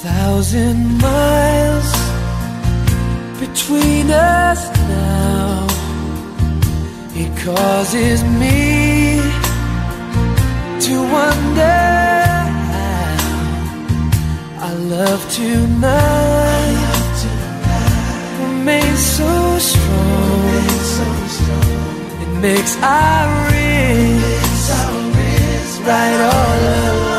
1,000 miles between us now. It causes me to wonder how our love tonight remains so strong. It makes our wrists right all along.